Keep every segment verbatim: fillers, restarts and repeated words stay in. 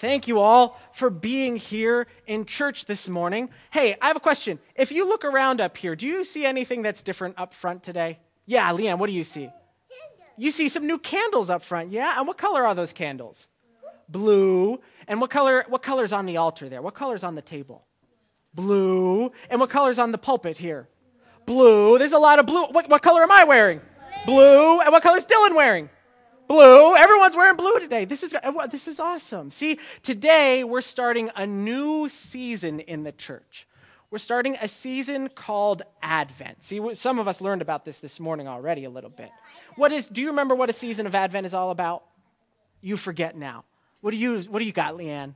Thank you all for being here in church this morning. Hey, I have a question. If you look around up here, do you see anything that's different up front today? Yeah, Leanne, what do you see? You see some new candles up front, yeah? And what color are those candles? Blue. And what color? What color's on the altar there? What color's on the table? Blue. And what color's on the pulpit here? Blue. There's a lot of blue. What, what color am I wearing? Blue. And what color's Dylan wearing? Blue. Everyone's wearing blue today. This is this is awesome. See, today we're starting a new season in the church. We're starting a season called Advent. See, some of us learned about this this morning already a little bit. What is? Do you remember what a season of Advent is all about? You forget now. What do you What do you got, Leanne?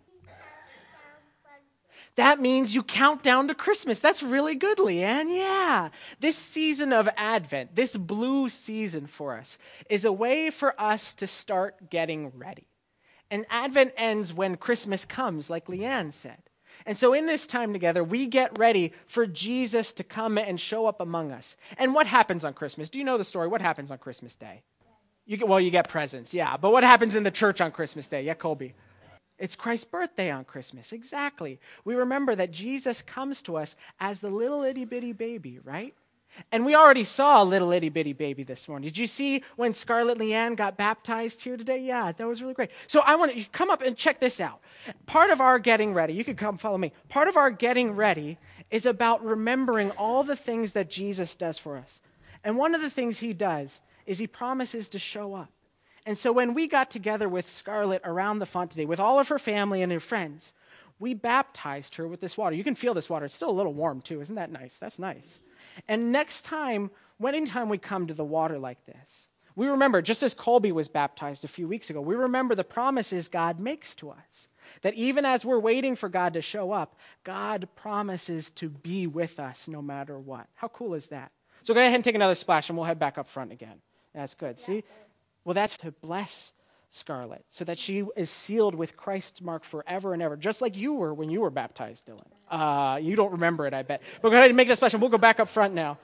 That means you count down to Christmas. That's really good, Leanne. Yeah. This season of Advent, this blue season for us, is a way for us to start getting ready. And Advent ends when Christmas comes, like Leanne said. And so in this time together, we get ready for Jesus to come and show up among us. And what happens on Christmas? Do you know the story? What happens on Christmas Day? You get, well, you get presents, yeah. But what happens in the church on Christmas Day? Yeah, Colby. It's Christ's birthday on Christmas, exactly. We remember that Jesus comes to us as the little itty bitty baby, right? And we already saw a little itty bitty baby this morning. Did you see when Scarlett Leanne got baptized here today? Yeah, that was really great. So I want you to come up and check this out. Part of our getting ready, you could come follow me. Part of our getting ready is about remembering all the things that Jesus does for us. And one of the things he does is he promises to show up. And so when we got together with Scarlett around the font today, with all of her family and her friends, we baptized her with this water. You can feel this water. It's still a little warm too. Isn't that nice? That's nice. And next time, anytime we come to the water like this, we remember, just as Colby was baptized a few weeks ago, we remember the promises God makes to us. That even as we're waiting for God to show up, God promises to be with us no matter what. How cool is that? So go ahead and take another splash and we'll head back up front again. That's good. See? Well, that's to bless Scarlett so that she is sealed with Christ's mark forever and ever, just like you were when you were baptized, Dylan. Uh, you don't remember it, I bet. But go ahead and make that special. We'll go back up front now.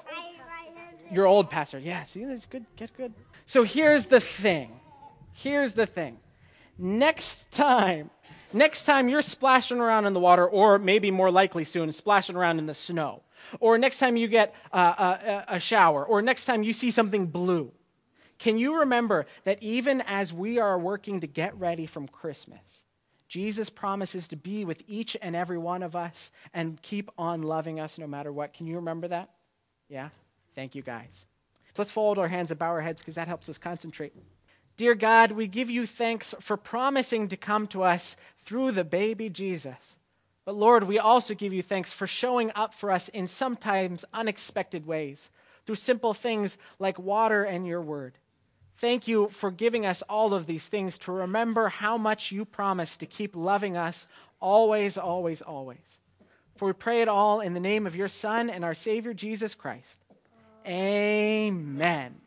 Your old pastor. Yeah, see, that's good. Get good. So here's the thing. Here's the thing. Next time, next time you're splashing around in the water, or maybe more likely soon, splashing around in the snow, or next time you get uh, a, a shower, or next time you see something blue, can you remember that even as we are working to get ready from Christmas, Jesus promises to be with each and every one of us and keep on loving us no matter what? Can you remember that? Yeah? Thank you, guys. So let's fold our hands and bow our heads because that helps us concentrate. Dear God, we give you thanks for promising to come to us through the baby Jesus. But Lord, we also give you thanks for showing up for us in sometimes unexpected ways, through simple things like water and your word. Thank you for giving us all of these things to remember how much you promise to keep loving us always, always, always. For we pray it all in the name of your Son and our Savior, Jesus Christ. Amen.